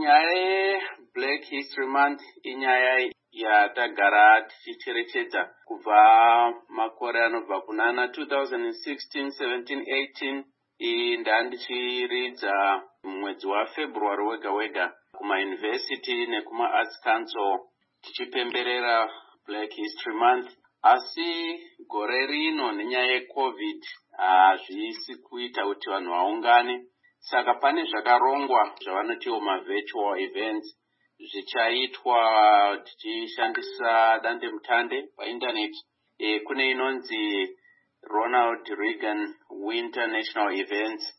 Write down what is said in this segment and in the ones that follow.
Nyaya yeBlack History Month inyaya yatagara tichicherechedza kubva makore anobva kunana 2016, 17, 18. Iyi ndandichiridza mwedzi waFebruary wega wega kumauniversity nekumaarts council tichipemberera Black History Month. Asi gore rino nenyaya yeCovid hazvisi kuita kuti vanhu vaungane. Saka pane zvakarongwa zvavanotiwo virtual events zvichaitwa tichishandisa dandemutande painternet. Kune inonzi Ronald Reagan Winter National Events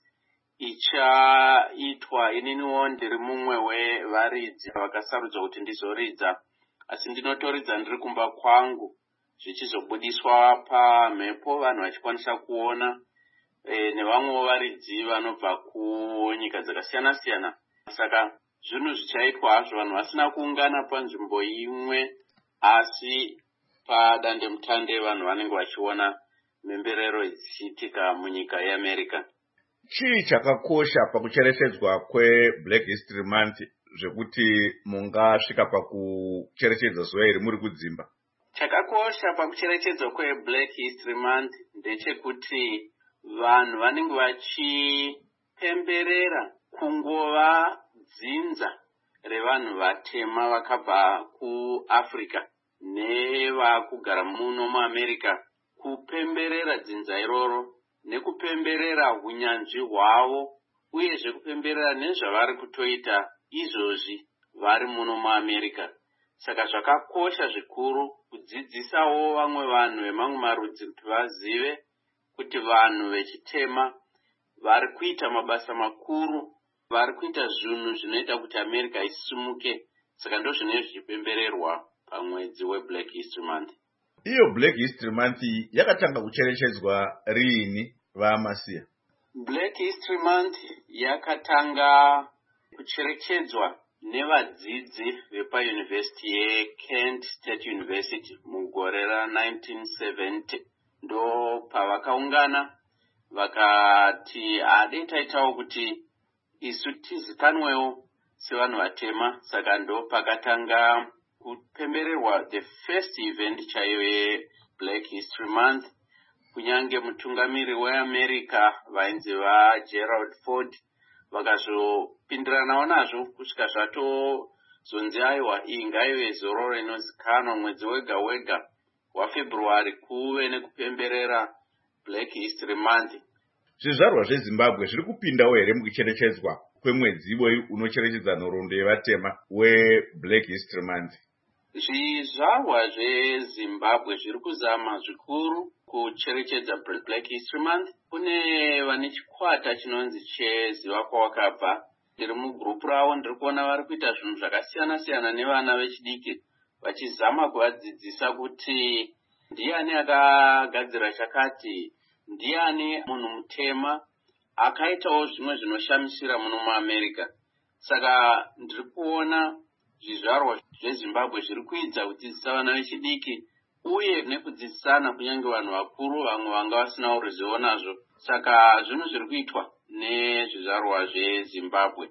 ichaitwa. Ininiwo ndiri mumwe wevaridzi vakasarudzwa kuti ndizoridza, asi ndinotoridza ndiri kumba kwangu zvichizobudiswa pamhepo vanhu vachikwanisa kuona, nevamwewo varidzi vanobva kunyika dzakasiyana siyana. Saka zvinhu zvichaitwa hazvo vanhu vasina kuungana panzvimbo imwe, asi padandemutande vanhu vanenge vachiona mhemberero dzichiitika munyika yeAmerica. Chii chakakosha pakucherechedzwa kweBlack History Month zvekuti mungasvika pakucherechedza zuva iri muri kudzimba? Chakakosha pakucherechedzwa kweBlack History Month ndechekuti vanhu vanenge vachipemberera kungova dzinza revanhu vatema vakabva kuAfrica nevakugara muno muAmerica, kupemberera dzinza iroro nekupemberera unyanzvi hwavo, uyezve kupemberera nezvavari kutoita izvozvi vari muno muAmerica. Saka zvakakosha zvikuru kudzidzisawo vamwe vanhu vemamwe marudzi kuti vazive kuti vanhu vechitema vari kuita mabasa makuru, vari kuita zvinhu zvinoita kuti America isimuke. Saka ndozvinenge zvichipembererwa pamwedzi weBlack History Month. Iyo Black History Month yakatanga kucherechedzwa riini vaMasiya? Black History Month yakatanga kucherechedzwa nevadzidzi vepaUniversity yeKent State University mugore ra1970. Ndo pavakaungana vakati dai taitawo kuti isu tizikanwewo sevanhu vatema. Saka ndo pakatanga kupembererwa the first event chaiyo yeBlack History Month. Kunyange mutungamiri weAmerica vainzi vaGerald Ford vakazopindiranawo nazvo kusvika zvatozonzi aiwa iyi ngaive zororo inozikanwa mwedzi wega wega waFebruary kuve nekupemberera Black History Month. Zvizvarwa zveZimbabwe zviri kupindawo here mukucherechedzwa kwemwedzi iwoyi unocherechedza nhoroondo yevatema weBlack History Month? Zvizvarwa zveZimbabwe zviri kuzama zvikuru kucherechedza Black History Month. Kune vane chikwata chinonzi cheziva kwawakabva. Ndiri mugrupu ravo, ndiri kuona vari kuita zvinhu zvakasiyana siyana nevana vechidiki, vachizama kuvadzidzisa kuti ndiani akagadzira chakati, ndiani munhu mutema akaitawo zvimwe zvinoshamisira muno muAmerica. Saka ndiri kuona zvizvarwa zveZimbabwe zviri kuedza kudzidzisa vana vechidiki uye nekudzidzisana kunyange vanhu vakuru vamwe vanga vasinawo ruzivo nazvo. Saka zvinhu zviri kuitwa nezvizvarwa zveZimbabwe.